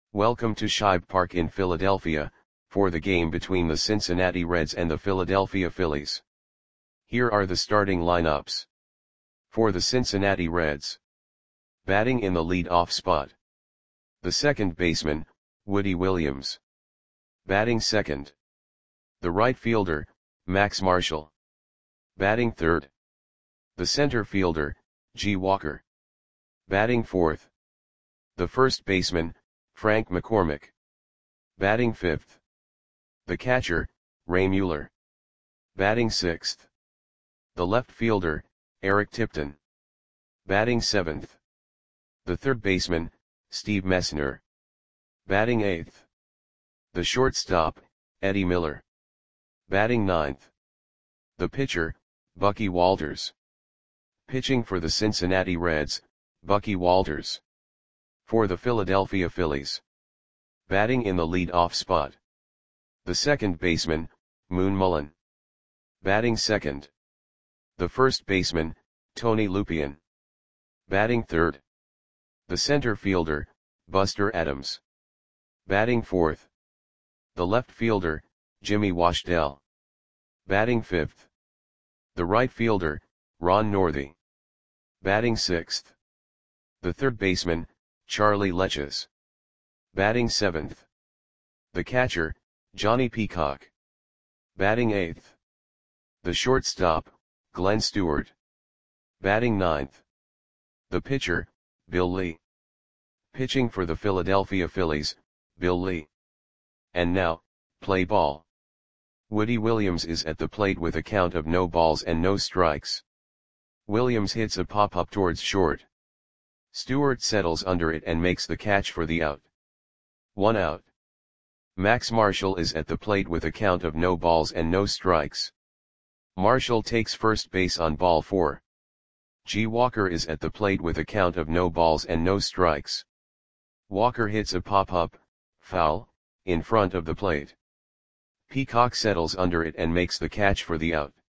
Welcome to Shibe Park in Philadelphia, for the game between the Cincinnati Reds and the Philadelphia Phillies. Here are the starting lineups. For the Cincinnati Reds. Batting in the lead-off spot. The second baseman, Woody Williams. Batting second. The right fielder, Max Marshall. Batting third. The center fielder, G. Walker. Batting fourth. The first baseman, Frank McCormick. Batting fifth. The catcher, Ray Mueller. Batting sixth. The left fielder, Eric Tipton. Batting seventh. The third baseman, Steve Messner. Batting eighth. The shortstop, Eddie Miller. Batting ninth. The pitcher, Bucky Walters. Pitching for the Cincinnati Reds, Bucky Walters. For the Philadelphia Phillies. Batting in the lead-off spot. The second baseman, Moon Mullin. Batting second. The first baseman, Tony Lupien. Batting third. The center fielder, Buster Adams. Batting fourth. The left fielder, Jimmy Washdell. Batting fifth. The right fielder, Ron Northey. Batting sixth. The third baseman, Charlie Leches. Batting seventh. The catcher, Johnny Peacock. Batting eighth. The shortstop, Glenn Stewart. Batting ninth. The pitcher, Bill Lee. Pitching for the Philadelphia Phillies, Bill Lee. And now, play ball. Woody Williams is at the plate with a count of no balls and no strikes. Williams hits a pop-up towards short. Stewart settles under it and makes the catch for the out. 1 out. Max Marshall is at the plate with a count of no balls and no strikes. Marshall takes first base on ball 4. G. Walker is at the plate with a count of no balls and no strikes. Walker hits a pop-up, foul, in front of the plate. Peacock settles under it and makes the catch for the out.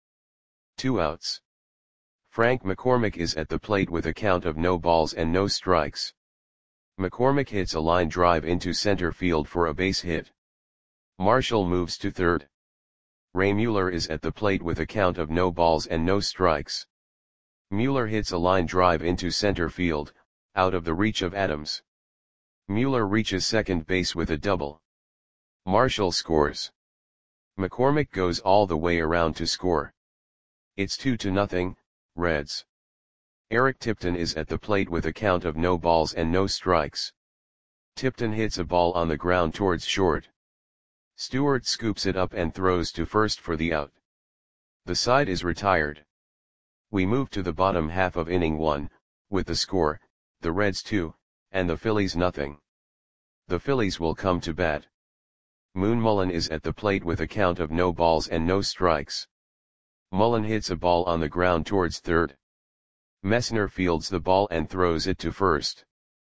2 outs. Frank McCormick is at the plate with a count of no balls and no strikes. McCormick hits a line drive into center field for a base hit. Marshall moves to third. Ray Mueller is at the plate with a count of no balls and no strikes. Mueller hits a line drive into center field, out of the reach of Adams. Mueller reaches second base with a double. Marshall scores. McCormick goes all the way around to score. It's 2-0, Reds. Eric Tipton is at the plate with a count of no balls and no strikes. Tipton hits a ball on the ground towards short. Stewart scoops it up and throws to first for the out. The side is retired. We move to the bottom half of inning 1, with the score, the Reds 2, and the Phillies nothing. The Phillies will come to bat. Moon Mullin is at the plate with a count of no balls and no strikes. Mullin hits a ball on the ground towards third. Messner fields the ball and throws it to first.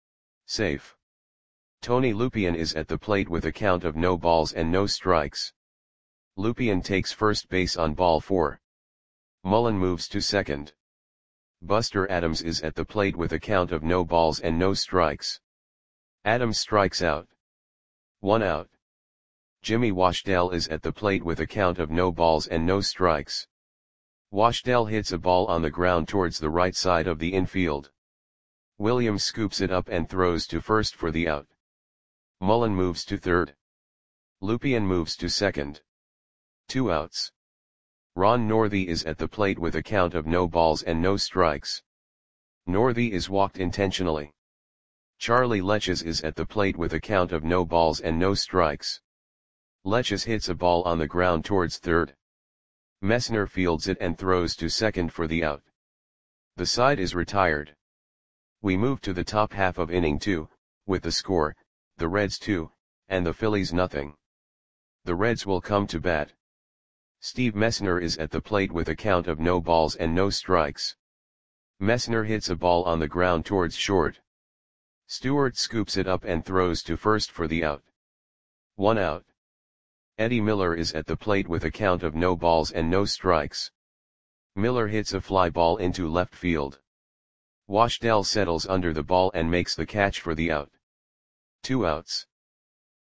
Safe. Tony Lupien is at the plate with a count of no balls and no strikes. Lupien takes first base on ball 4. Mullin moves to second. Buster Adams is at the plate with a count of no balls and no strikes. Adams strikes out. 1 out. Jimmy Washdell is at the plate with a count of no balls and no strikes. Washdell hits a ball on the ground towards the right side of the infield. Williams scoops it up and throws to first for the out. Mullin moves to third. Lupien moves to second. 2 outs. Ron Northey is at the plate with a count of no balls and no strikes. Northey is walked intentionally. Charlie Leches is at the plate with a count of no balls and no strikes. Leches hits a ball on the ground towards third. Messner fields it and throws to second for the out. The side is retired. We move to the top half of inning 2, with the score, the Reds 2, and the Phillies nothing. The Reds will come to bat. Steve Messner is at the plate with a count of no balls and no strikes. Messner hits a ball on the ground towards short. Stewart scoops it up and throws to first for the out. 1 out. Eddie Miller is at the plate with a count of no balls and no strikes. Miller hits a fly ball into left field. Washdell settles under the ball and makes the catch for the out. 2 outs.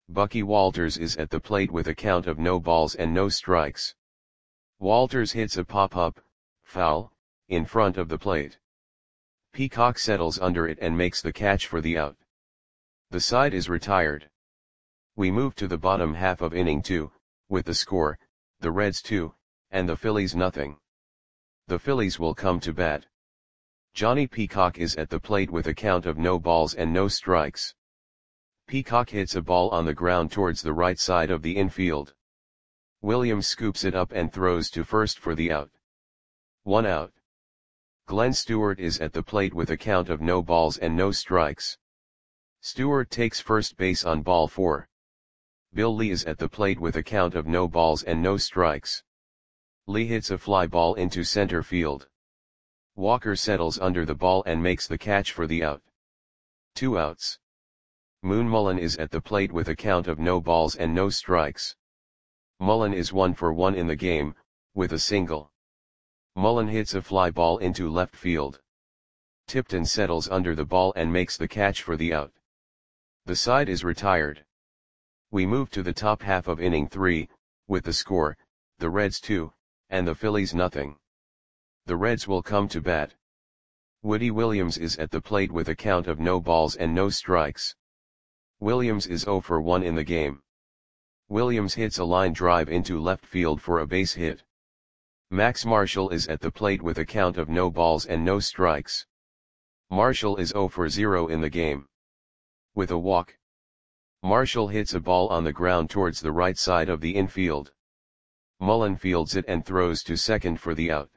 Bucky Walters is at the plate with a count of no balls and no strikes. Walters hits a pop-up, foul, in front of the plate. Peacock settles under it and makes the catch for the out. The side is retired. We move to the bottom half of inning 2, with the score, the Reds 2, and the Phillies nothing. The Phillies will come to bat. Johnny Peacock is at the plate with a count of no balls and no strikes. Peacock hits a ball on the ground towards the right side of the infield. Williams scoops it up and throws to first for the out. 1 out. Glenn Stewart is at the plate with a count of no balls and no strikes. Stewart takes first base on ball 4. Bill Lee is at the plate with a count of no balls and no strikes. Lee hits a fly ball into center field. Walker settles under the ball and makes the catch for the out. 2 outs. Moon Mullen is at the plate with a count of no balls and no strikes. Mullen is 1 for 1 in the game, with a single. Mullen hits a fly ball into left field. Tipton settles under the ball and makes the catch for the out. The side is retired. We move to the top half of inning 3, with the score, the Reds 2, and the Phillies nothing. The Reds will come to bat. Woody Williams is at the plate with a count of no balls and no strikes. Williams is 0 for 1 in the game. Williams hits a line drive into left field for a base hit. Max Marshall is at the plate with a count of no balls and no strikes. Marshall is 0 for 0 in the game. With a walk. Marshall hits a ball on the ground towards the right side of the infield. Mullen fields it and throws to second for the out.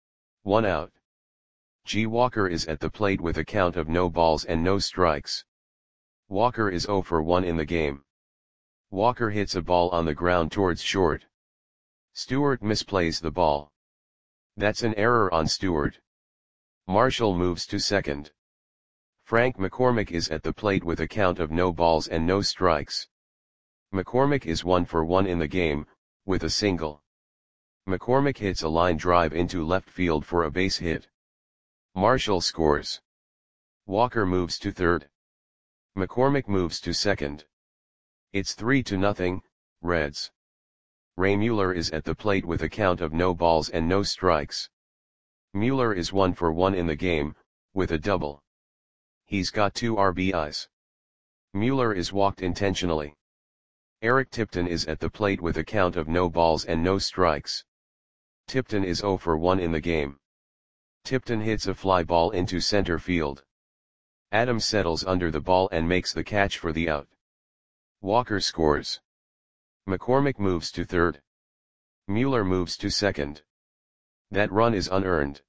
1 out. G. Walker is at the plate with a count of no balls and no strikes. Walker is 0 for 1 in the game. Walker hits a ball on the ground towards short. Stewart misplays the ball. That's an error on Stewart. Marshall moves to second. Frank McCormick is at the plate with a count of no balls and no strikes. McCormick is 1 for 1 in the game, with a single. McCormick hits a line drive into left field for a base hit. Marshall scores. Walker moves to third. McCormick moves to second. It's 3-0, Reds. Ray Mueller is at the plate with a count of no balls and no strikes. Mueller is 1 for 1 in the game, with a double. He's got 2 RBIs. Mueller is walked intentionally. Eric Tipton is at the plate with a count of no balls and no strikes. Tipton is 0 for 1 in the game. Tipton hits a fly ball into center field. Adams settles under the ball and makes the catch for the out. Walker scores. McCormick moves to third. Mueller moves to second. That run is unearned.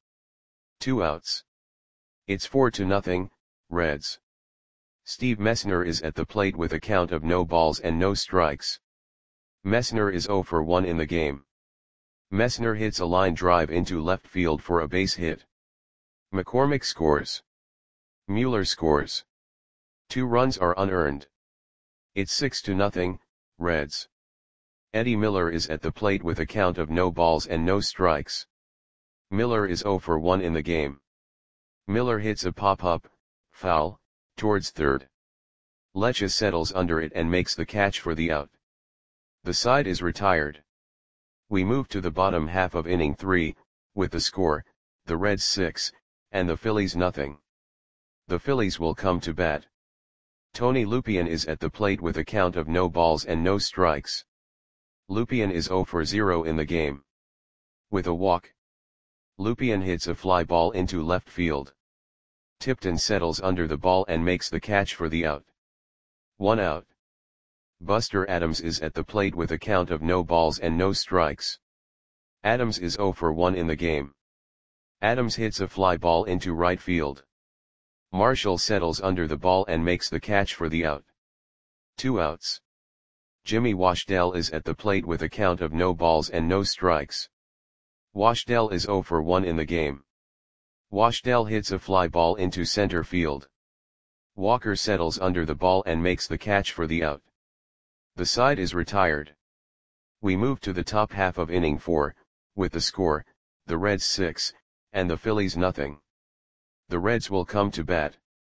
2 outs. It's 4-0, Reds. Steve Messner is at the plate with a count of no balls and no strikes. Messner is 0 for 1 in the game. Messner hits a line drive into left field for a base hit. McCormick scores. Mueller scores. 2 runs are unearned. It's 6-0, Reds. Eddie Miller is at the plate with a count of no balls and no strikes. Miller is 0 for 1 in the game. Miller hits a pop-up, foul, towards third. Lecce settles under it and makes the catch for the out. The side is retired. We move to the bottom half of inning 3, with the score, the Reds 6, and the Phillies nothing. The Phillies will come to bat. Tony Lupien is at the plate with a count of no balls and no strikes. Lupien is 0 for 0 in the game. With a walk. Lupien hits a fly ball into left field. Tipton settles under the ball and makes the catch for the out. 1 out. Buster Adams is at the plate with a count of no balls and no strikes. Adams is 0 for 1 in the game. Adams hits a fly ball into right field. Marshall settles under the ball and makes the catch for the out. 2 outs. Jimmy Washdell is at the plate with a count of no balls and no strikes. Washdell is 0 for 1 in the game. Washdell hits a fly ball into center field. Walker settles under the ball and makes the catch for the out. The side is retired. We move to the top half of inning 4, with the score, the Reds 6, and the Phillies nothing. The Reds will come to bat.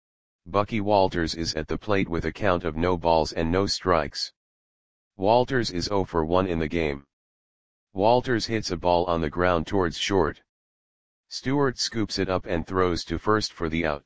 Bucky Walters is at the plate with a count of no balls and no strikes. Walters is 0 for 1 in the game. Walters hits a ball on the ground towards short. Stewart scoops it up and throws to first for the out.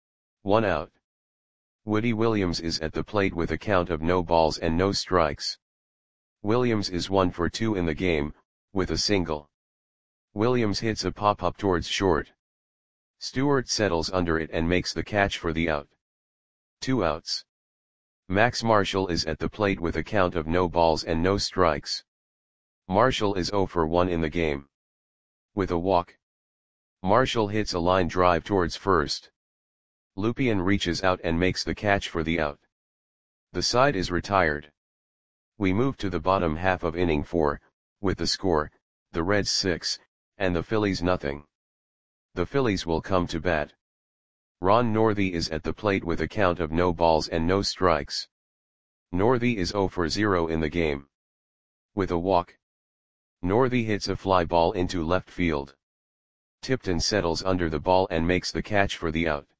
1 out. Woody Williams is at the plate with a count of no balls and no strikes. Williams is 1 for 2 in the game, with a single. Williams hits a pop-up towards short. Stewart settles under it and makes the catch for the out. 2 outs. Max Marshall is at the plate with a count of no balls and no strikes. Marshall is 0 for 1 in the game. With a walk. Marshall hits a line drive towards first. Lupien reaches out and makes the catch for the out. The side is retired. We move to the bottom half of inning 4, with the score, the Reds 6, and the Phillies nothing. The Phillies will come to bat. Ron Northey is at the plate with a count of no balls and no strikes. Northey is 0 for 0 in the game. With a walk. Northey hits a fly ball into left field. Tipton settles under the ball and makes the catch for the out.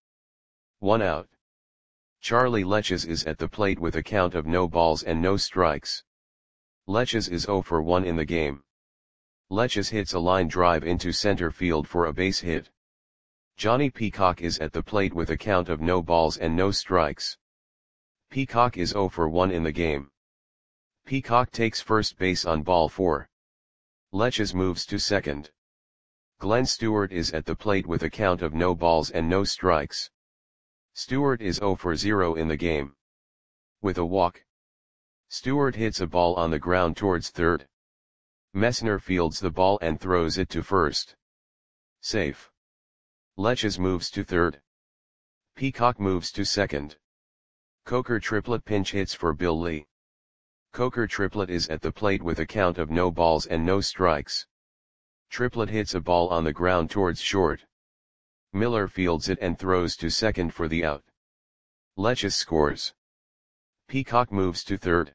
1 out. Charlie Leches is at the plate with a count of no balls and no strikes. Leches is 0 for 1 in the game. Leches hits a line drive into center field for a base hit. Johnny Peacock is at the plate with a count of no balls and no strikes. Peacock is 0 for 1 in the game. Peacock takes first base on ball 4. Leches moves to second. Glenn Stewart is at the plate with a count of no balls and no strikes. Stewart is 0 for 0 in the game. With a walk. Stewart hits a ball on the ground towards third. Messner fields the ball and throws it to first. Safe. Leches moves to third. Peacock moves to second. Coker Triplett pinch hits for Bill Lee. Coker Triplett is at the plate with a count of no balls and no strikes. Triplett hits a ball on the ground towards short. Miller fields it and throws to second for the out. Leches scores. Peacock moves to third.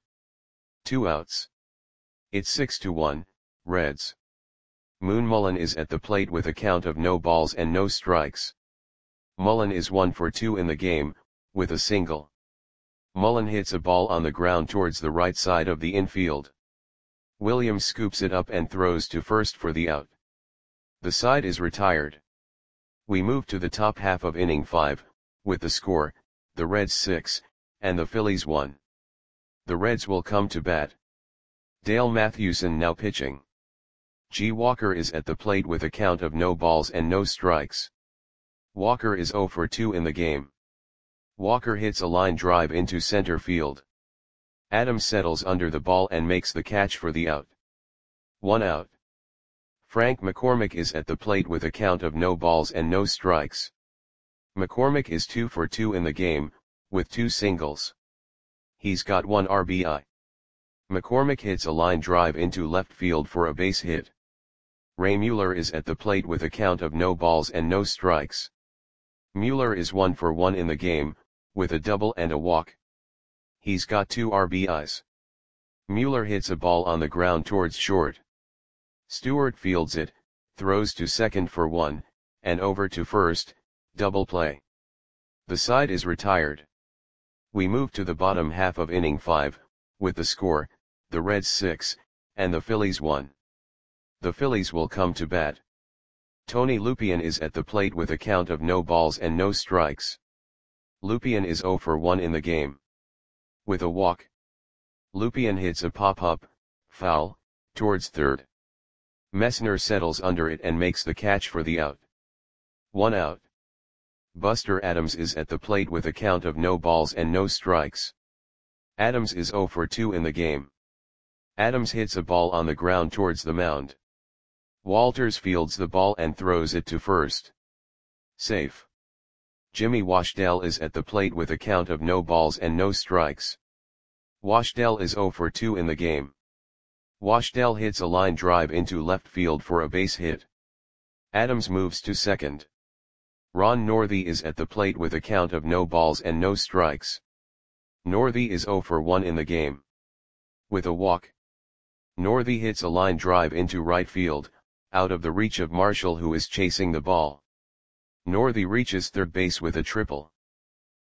2 outs. It's 6-1, Reds. Moon Mullen is at the plate with a count of no balls and no strikes. Mullen is 1 for 2 in the game, with a single. Mullen hits a ball on the ground towards the right side of the infield. Williams scoops it up and throws to first for the out. The side is retired. We move to the top half of inning 5, with the score, the Reds 6, and the Phillies 1. The Reds will come to bat. Dale Mathewson now pitching. G. Walker is at the plate with a count of no balls and no strikes. Walker is 0 for 2 in the game. Walker hits a line drive into center field. Adams settles under the ball and makes the catch for the out. 1 out. Frank McCormick is at the plate with a count of no balls and no strikes. McCormick is 2 for 2 in the game, with 2 singles. He's got 1 RBI. McCormick hits a line drive into left field for a base hit. Ray Mueller is at the plate with a count of no balls and no strikes. Mueller is 1 for 1 in the game, with a double and a walk. He's got 2 RBIs. Mueller hits a ball on the ground towards short. Stewart fields it, throws to second for 1, and over to first, double play. The side is retired. We move to the bottom half of inning 5, with the score, the Reds 6, and the Phillies 1. The Phillies will come to bat. Tony Lupien is at the plate with a count of no balls and no strikes. Lupien is 0 for 1 in the game. With a walk. Lupien hits a pop-up, foul, towards third. Messner settles under it and makes the catch for the out. 1 out. Buster Adams is at the plate with a count of no balls and no strikes. Adams is 0 for 2 in the game. Adams hits a ball on the ground towards the mound. Walters fields the ball and throws it to first. Safe. Jimmy Washdell is at the plate with a count of no balls and no strikes. Washdell is 0 for 2 in the game. Washdell hits a line drive into left field for a base hit. Adams moves to second. Ron Northey is at the plate with a count of no balls and no strikes. Northey is 0 for 1 in the game. With a walk. Northey hits a line drive into right field, out of the reach of Marshall who is chasing the ball. Northey reaches third base with a triple.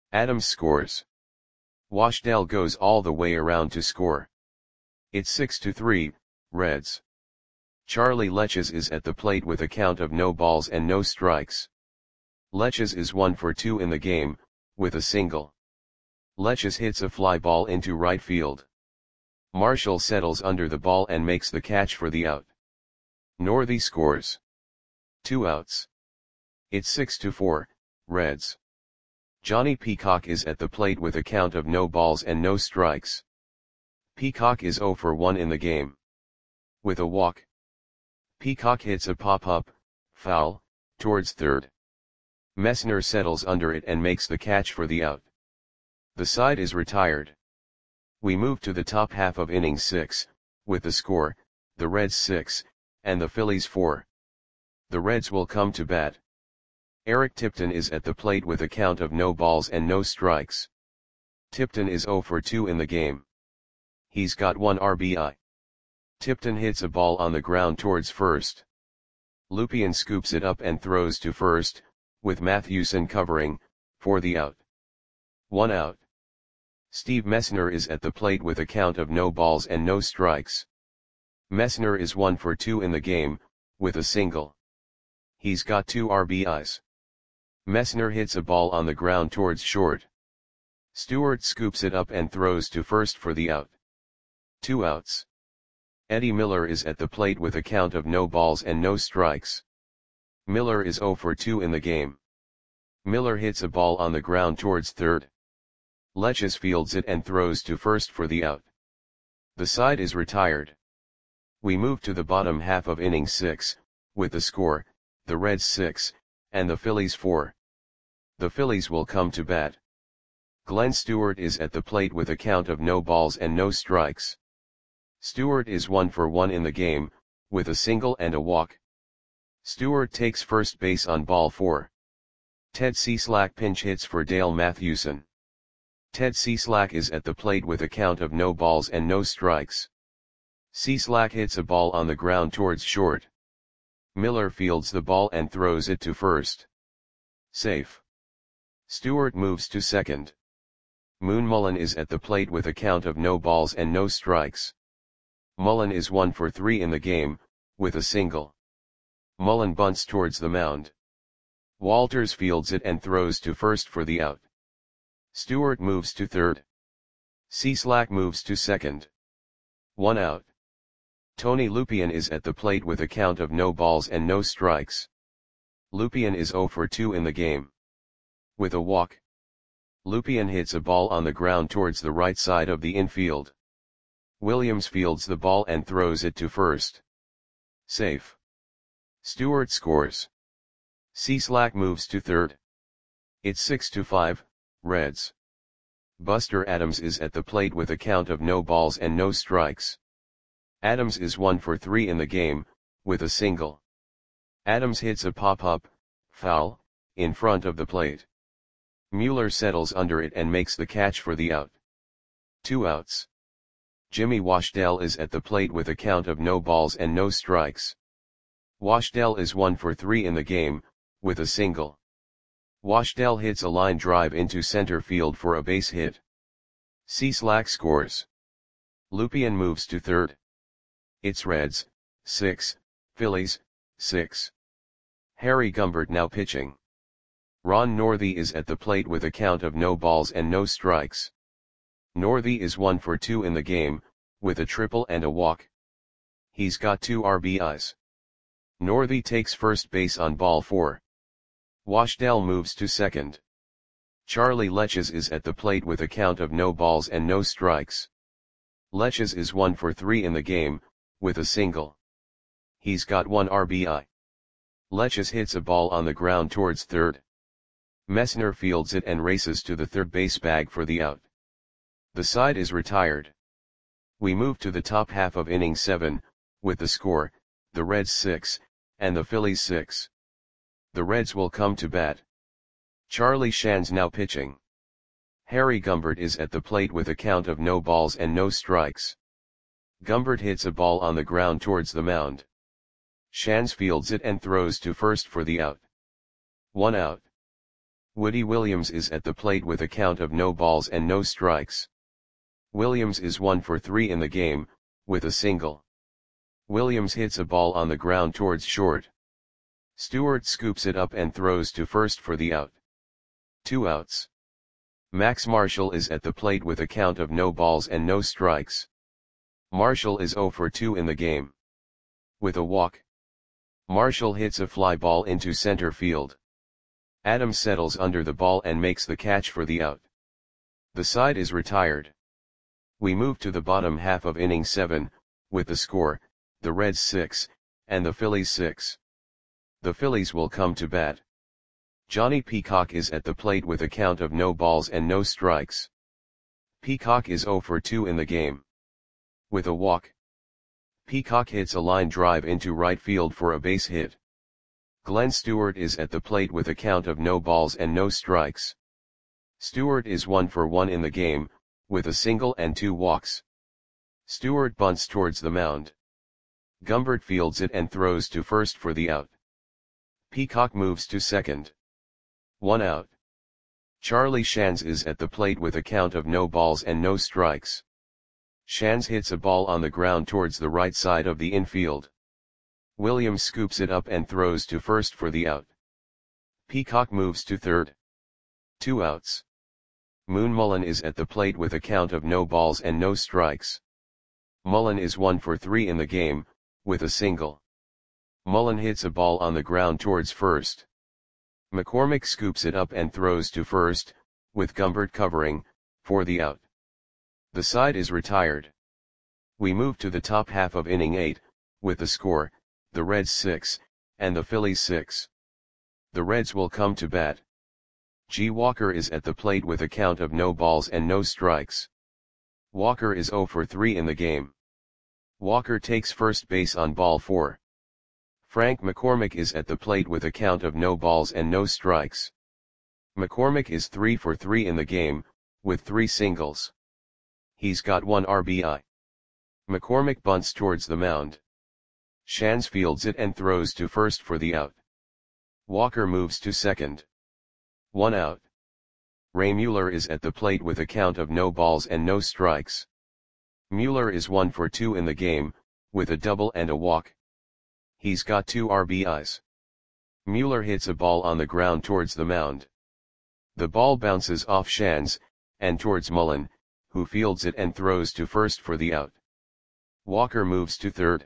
Adams scores. Washdale goes all the way around to score. It's 6-3, Reds. Charlie Leches is at the plate with a count of no balls and no strikes. Leches is 1 for 2 in the game, with a single. Leches hits a fly ball into right field. Marshall settles under the ball and makes the catch for the out. Northey scores. 2 outs. It's 6-4, Reds. Johnny Peacock is at the plate with a count of no balls and no strikes. Peacock is 0 for 1 in the game. With a walk. Peacock hits a pop-up, foul, towards third. Messner settles under it and makes the catch for the out. The side is retired. We move to the top half of inning 6, with the score, the Reds 6, and the Phillies 4. The Reds will come to bat. Eric Tipton is at the plate with a count of no balls and no strikes. Tipton is 0 for 2 in the game. He's got 1 RBI. Tipton hits a ball on the ground towards first. Lupien scoops it up and throws to first, with Mathewson covering, for the out. 1 out. Steve Messner is at the plate with a count of no balls and no strikes. Messner is 1 for 2 in the game, with a single. He's got 2 RBIs. Messner hits a ball on the ground towards short. Stewart scoops it up and throws to first for the out. 2 outs. Eddie Miller is at the plate with a count of no balls and no strikes. Miller is 0 for 2 in the game. Miller hits a ball on the ground towards third. Leches fields it and throws to first for the out. The side is retired. We move to the bottom half of inning 6, with the score, the Reds 6, and the Phillies 4. The Phillies will come to bat. Glenn Stewart is at the plate with a count of no balls and no strikes. Stewart is 1 for 1 in the game, with a single and a walk. Stewart takes first base on ball 4. Ted Cieslak pinch hits for Dale Mathewson. Ted Cieslak is at the plate with a count of no balls and no strikes. Cieslak hits a ball on the ground towards short. Miller fields the ball and throws it to first. Safe. Stewart moves to second. Moon Mullen is at the plate with a count of no balls and no strikes. Mullen is 1 for 3 in the game, with a single. Mullen bunts towards the mound. Walters fields it and throws to first for the out. Stewart moves to third. Cieslak moves to second. 1 out. Tony Lupien is at the plate with a count of no balls and no strikes. Lupien is 0 for 2 in the game. With a walk. Lupien hits a ball on the ground towards the right side of the infield. Williams fields the ball and throws it to first. Safe. Stewart scores. Cieslak moves to third. It's 6-5, Reds. Buster Adams is at the plate with a count of no balls and no strikes. Adams is 1 for 3 in the game, with a single. Adams hits a pop-up, foul, in front of the plate. Mueller settles under it and makes the catch for the out. 2 outs. Jimmy Washdale is at the plate with a count of no balls and no strikes. Washdale is 1 for 3 in the game, with a single. Washdale hits a line drive into center field for a base hit. Cieslak scores. Lupien moves to third. It's Reds, 6, Phillies, 6. Harry Gumbert now pitching. Ron Northey is at the plate with a count of no balls and no strikes. Northey is 1 for 2 in the game, with a triple and a walk. He's got 2 RBIs. Northey takes first base on ball 4. Washdale moves to second. Charlie Leches is at the plate with a count of no balls and no strikes. Leches is 1 for 3 in the game, with a single. He's got 1 RBI. Leches hits a ball on the ground towards third. Messner fields it and races to the third base bag for the out. The side is retired. We move to the top half of inning 7, with the score, the Reds 6, and the Phillies 6. The Reds will come to bat. Charlie Shands now pitching. Harry Gumbert is at the plate with a count of no balls and no strikes. Gumbert hits a ball on the ground towards the mound. Shands fields it and throws to first for the out. 1 out. Woody Williams is at the plate with a count of no balls and no strikes. Williams is 1 for 3 in the game, with a single. Williams hits a ball on the ground towards short. Stewart scoops it up and throws to first for the out. 2 outs. Max Marshall is at the plate with a count of no balls and no strikes. Marshall is 0 for 2 in the game. With a walk. Marshall hits a fly ball into center field. Adams settles under the ball and makes the catch for the out. The side is retired. We move to the bottom half of inning 7, with the score, the Reds 6, and the Phillies 6. The Phillies will come to bat. Johnny Peacock is at the plate with a count of no balls and no strikes. Peacock is 0 for 2 in the game. With a walk. Peacock hits a line drive into right field for a base hit. Glenn Stewart is at the plate with a count of no balls and no strikes. Stewart is 1 for 1 in the game, with a single and 2 walks. Stewart bunts towards the mound. Gumbert fields it and throws to first for the out. Peacock moves to second. 1 out. Charlie Shands is at the plate with a count of no balls and no strikes. Shands hits a ball on the ground towards the right side of the infield. Williams scoops it up and throws to first for the out. Peacock moves to third. 2 outs. Moon Mullen is at the plate with a count of no balls and no strikes. Mullen is 1 for 3 in the game, with a single. Mullen hits a ball on the ground towards first. McCormick scoops it up and throws to first, with Gumbert covering, for the out. The side is retired. We move to the top half of inning 8, with the score, the Reds 6, and the Phillies 6. The Reds will come to bat. G. Walker is at the plate with a count of no balls and no strikes. Walker is 0 for 3 in the game. Walker takes first base on ball 4. Frank McCormick is at the plate with a count of no balls and no strikes. McCormick is 3 for 3 in the game, with 3 singles. He's got 1 RBI. McCormick bunts towards the mound. Shands fields it and throws to first for the out. Walker moves to second. 1 out. Ray Mueller is at the plate with a count of no balls and no strikes. Mueller is 1 for 2 in the game, with a double and a walk. He's got 2 RBIs. Mueller hits a ball on the ground towards the mound. The ball bounces off Shands, and towards Mullen, who fields it and throws to first for the out. Walker moves to third.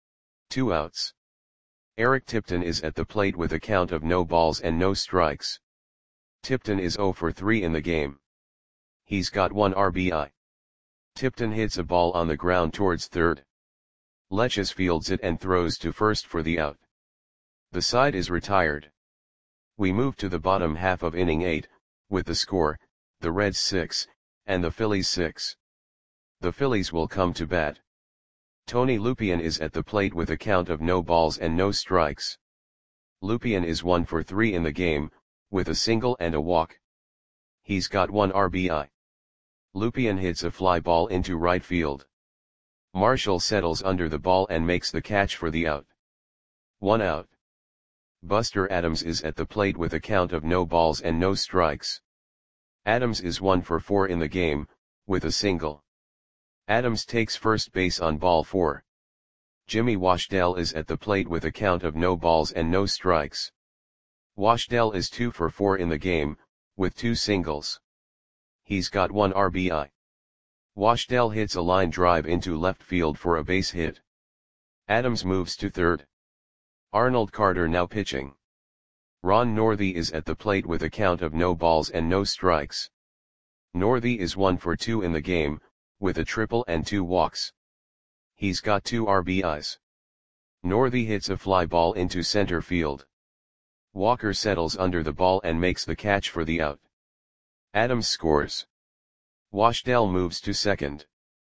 2 outs. Eric Tipton is at the plate with a count of no balls and no strikes. Tipton is 0 for 3 in the game. He's got 1 RBI. Tipton hits a ball on the ground towards third. Leches fields it and throws to first for the out. The side is retired. We move to the bottom half of inning 8, with the score, the Reds 6, and the Phillies 6. The Phillies will come to bat. Tony Lupien is at the plate with a count of no balls and no strikes. Lupien is 1 for 3 in the game, with a single and a walk. He's got 1 RBI. Lupien hits a fly ball into right field. Marshall settles under the ball and makes the catch for the out. 1 out. Buster Adams is at the plate with a count of no balls and no strikes. Adams is 1 for 4 in the game, with a single. Adams takes first base on ball 4. Jimmy Washdell is at the plate with a count of no balls and no strikes. Washdell is 2 for 4 in the game, with 2 singles. He's got 1 RBI. Washdell hits a line drive into left field for a base hit. Adams moves to third. Arnold Carter now pitching. Ron Northey is at the plate with a count of no balls and no strikes. Northey is 1 for 2 in the game, with a triple and 2 walks. He's got 2 RBIs. Northey hits a fly ball into center field. Walker settles under the ball and makes the catch for the out. Adams scores. Washdell moves to second.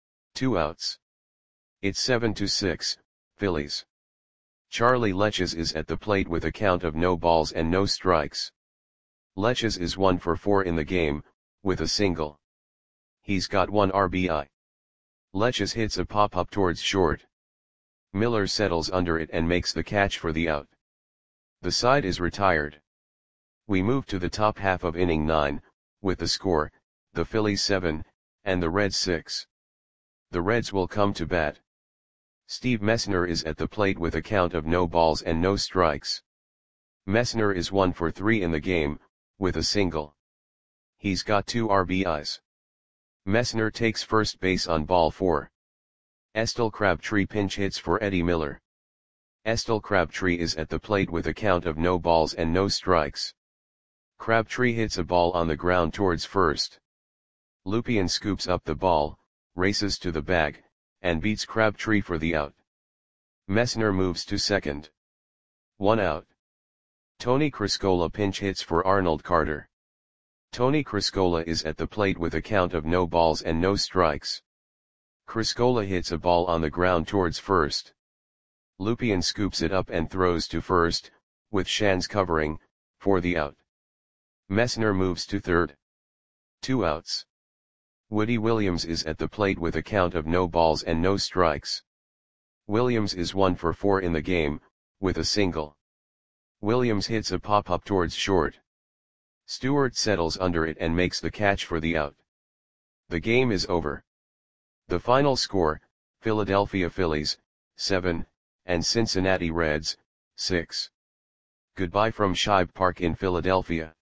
2 outs. It's 7-6, Phillies. Charlie Leches is at the plate with a count of no balls and no strikes. Leches is 1 for 4 in the game, with a single. He's got 1 RBI. Leches hits a pop-up towards short. Miller settles under it and makes the catch for the out. The side is retired. We move to the top half of inning 9, with the score, the Phillies 7, and the Reds 6. The Reds will come to bat. Steve Messner is at the plate with a count of no balls and no strikes. Messner is 1 for 3 in the game, with a single. He's got 2 RBIs. Messner takes first base on ball 4. Estelle Crabtree pinch hits for Eddie Miller. Estelle Crabtree is at the plate with a count of no balls and no strikes. Crabtree hits a ball on the ground towards first. Lupien scoops up the ball, races to the bag, and beats Crabtree for the out. Messner moves to second. 1 out. Tony Criscola pinch hits for Arnold Carter. Tony Criscola is at the plate with a count of no balls and no strikes. Criscola hits a ball on the ground towards first. Lupien scoops it up and throws to first, with Shands covering, for the out. Messner moves to third. 2 outs. Woody Williams is at the plate with a count of no balls and no strikes. Williams is 1 for 4 in the game, with a single. Williams hits a pop-up towards short. Stewart settles under it and makes the catch for the out. The game is over. The final score, Philadelphia Phillies, 7, and Cincinnati Reds, 6. Goodbye from Shibe Park in Philadelphia.